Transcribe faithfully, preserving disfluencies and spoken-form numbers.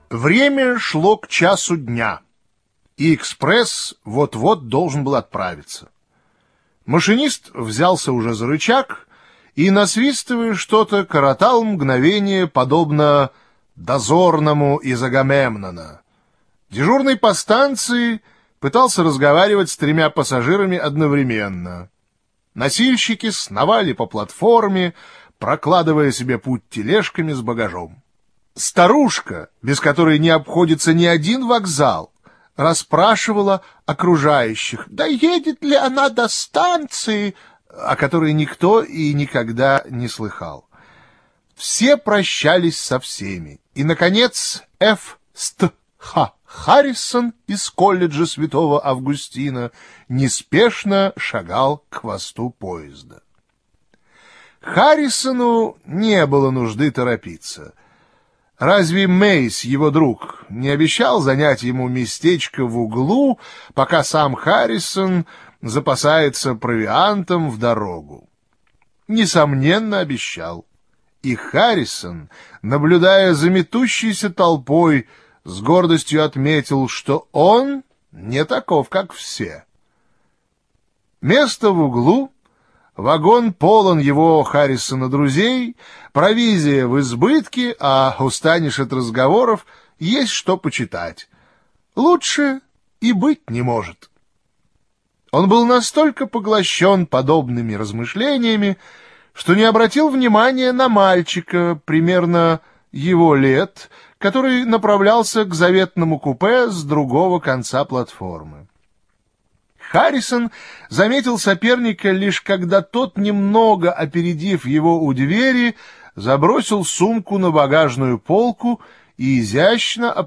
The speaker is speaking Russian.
Время шло к часу дня, и экспресс вот-вот должен был отправиться. Машинист взялся уже за рычаг и, насвистывая что-то, коротал мгновение, подобно дозорному из Агамемнона. Дежурный по станции пытался разговаривать с тремя пассажирами одновременно. Носильщики сновали по платформе, прокладывая себе путь тележками с багажом. Старушка, без которой не обходится ни один вокзал, расспрашивала окружающих, доедет ли она до станции, о которой никто и никогда не слыхал. Все прощались со всеми, и, наконец, Ф. Ст. Х. Харрисон из колледжа Святого Августина неспешно шагал к хвосту поезда. Харрисону не было нужды торопиться. Разве Мейс, его друг, не обещал занять ему местечко в углу, пока сам Харрисон запасается провиантом в дорогу? Несомненно, обещал. И Харрисон, наблюдая за метущейся толпой, с гордостью отметил, что он не таков, как все. Место в углу, вагон полон его, Харрисона, друзей, провизия в избытке, а устанешь от разговоров, есть что почитать. Лучше и быть не может. Он был настолько поглощен подобными размышлениями, что не обратил внимания на мальчика примерно его лет, который направлялся к заветному купе с другого конца платформы. Харрисон заметил соперника лишь когда тот, немного опередив его у двери, забросил сумку на багажную полку и изящно